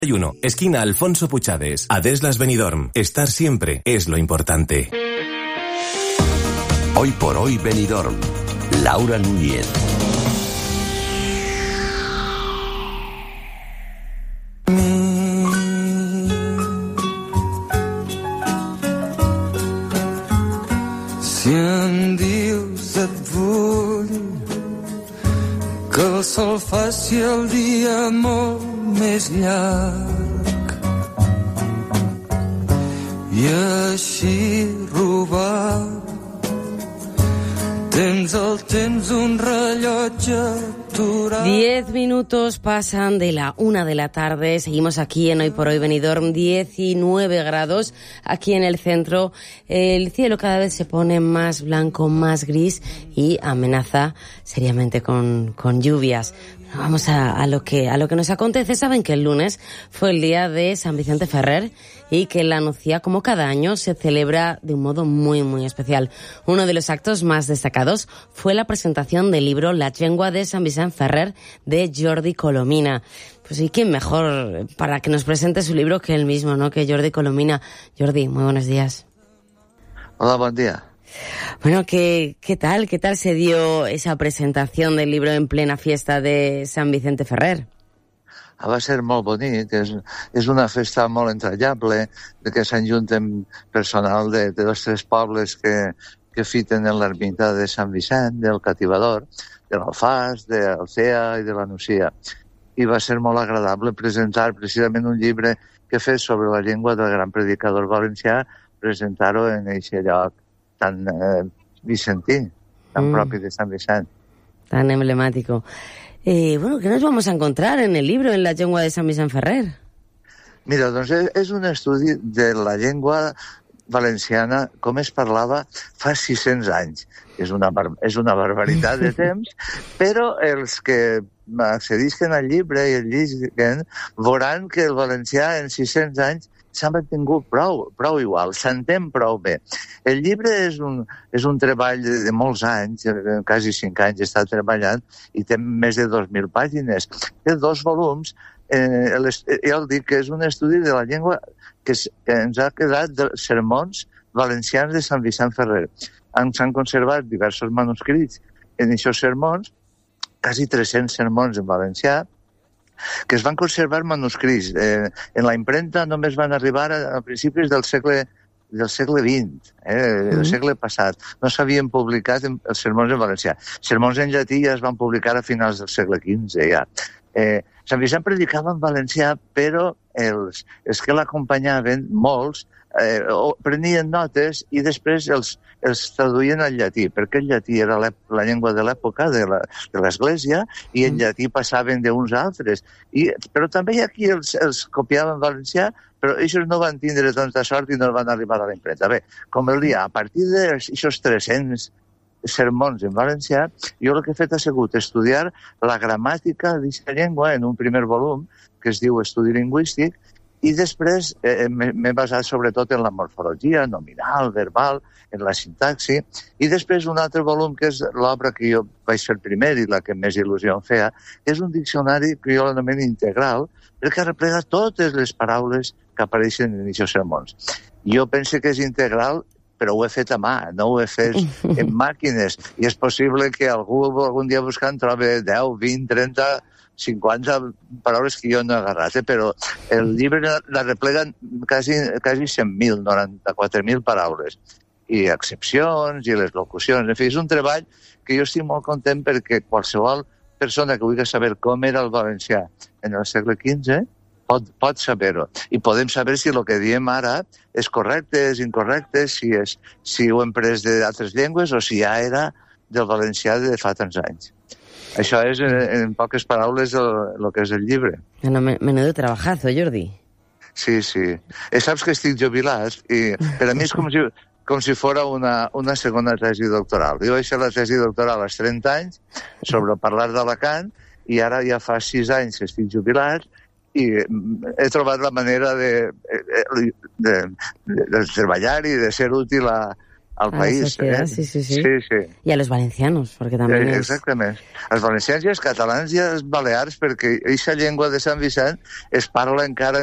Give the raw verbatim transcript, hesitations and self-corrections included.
uno, esquina Alfonso Puchades, Adeslas Benidorm. Estar siempre es lo importante. Hoy por hoy Benidorm. Laura Núñez. Si em dius et vull, que el sol faci el dia molt més llarg i així robar tens el temps un rellotge aturat. Diez minutos pasan de la una de la tarde. Seguimos aquí en Hoy por Hoy Benidorm. diecinueve grados aquí en el centro. El cielo cada vez se pone más blanco, más gris y amenaza seriamente con, con lluvias. Vamos a, a lo que a lo que nos acontece. Saben que el lunes fue el día de San Vicente Ferrer y que la Nucía, como cada año, se celebra de un modo muy, muy especial. Uno de los actos más destacados fue la presentación del libro La llengua de San Vicente Ferrer de Jordi Colomina. Pues y quién mejor para que nos presente su libro que él mismo, ¿no? Que Jordi Colomina. Jordi, muy buenos días. Hola, buen día. Bueno, ¿qué, qué tal? ¿Qué tal se dio esa presentación del libro en plena fiesta de San Vicente Ferrer? Va ser molt bonic, és, és una festa molt entranyable, de que s'enjunten personal de, de dos tres pobles que, que fiten en l'ermita de Sant Vicent, del Cativador, de l'Alfàs, de Alcea i de la Nucia. I va ser molt agradable presentar precisament un llibre que he fet sobre la llengua del gran predicador valencià, presentar-ho en aquest lloc tan eh, vicentí, tan mm. propi de Sant Vicent. Tan emblemático. Eh, bueno, ¿qué nos vamos a encontrar en el libro, en la llengua de San Vicente Ferrer? Mira, doncs és, és un estudi de la llengua valenciana com es parlava fa sis-cents anys. És una, bar és una barbaritat de temps, però els que accedisquen al llibre i el llegeixen veuran que el valencià en sis-cents anys s'ha mantingut prou, prou igual, s'entén prou bé. El llibre és un, és un treball de, de molts anys, quasi cinc anys està treballant, i té més de dos mil pàgines. Té dos volums. Eh, jo dic que és un estudi de la llengua que, es, que ens ha quedat de sermons valencians de Sant Vicent Ferrer. Ens han conservat diversos manuscrits en aquests sermons, quasi tres-cents sermons en valencià, que es van conservar manuscrits. Eh, en la impremta només van arribar a, a principis del segle del segle vint, eh, mm. del segle passat. No s'havien publicat en, els sermons en valencià. Sermons en llatí ja es van publicar a finals del segle quinze, ja. Eh, Sant Vicent predicava en valencià, però els, els que l'acompanyaven, molts, eh, prenien notes i després els, els traduïen al llatí, perquè el llatí era la, la llengua de l'època de l'Església i en llatí passaven d'uns a altres. I, però també hi ha qui els, els copiaven en valencià, però ells no van tindre tanta sort i no van arribar a la impremta. Bé, com el dia, a partir d'aquests tres-cents sermons en valencià, jo el que he fet ha sigut estudiar la gramàtica d'aquesta llengua en un primer volum, que es diu Estudi Lingüístic, i després eh, m'he basat sobretot en la morfologia nominal, verbal, en la sintaxi, i després un altre volum, que és l'obra que jo vaig fer primer i la que més il·lusió em feia, és un diccionari que jo l'anomeno integral, perquè arreplega totes les paraules que apareixen en aquests sermons. Jo penso que és integral, però ho he fet a mà, no ho he fet en màquines, i és possible que algú algun dia buscant trobi deu, vint, trenta, cinquanta paraules que jo no he agarrat, eh? Però el llibre la repleguen quasi, quasi cent mil, noranta-quatre mil paraules, i excepcions, i les locucions. En fi, és un treball que jo estic molt content perquè qualsevol persona que vulgui saber com era el valencià en el segle quinze pot, pot saber-ho. I podem saber si el que diem ara és correcte, és incorrecte, si, és, si ho hem pres d'altres llengües o si ja era del valencià de fa tants anys. Això és, en poques paraules, el, el que és el llibre. Bueno, menudo trabajazo, Jordi. Sí, sí. I saps que estic jubilat i per a mi és com si, com si fora una, una segona tesi doctoral. Jo vaig fer la tesi doctoral als trenta anys sobre parlar d'Alacant i ara ja fa sis anys que estic jubilat i he trobat la manera de, de, de, de treballar i de ser útil a, al a país. la sociedad, eh? sí, sí, sí. Sí, sí. Y a los valencianos, porque también Eh, es... Exactament. Els valencians i els catalans i els balears, perquè aquesta llengua de Sant Vicent es parla encara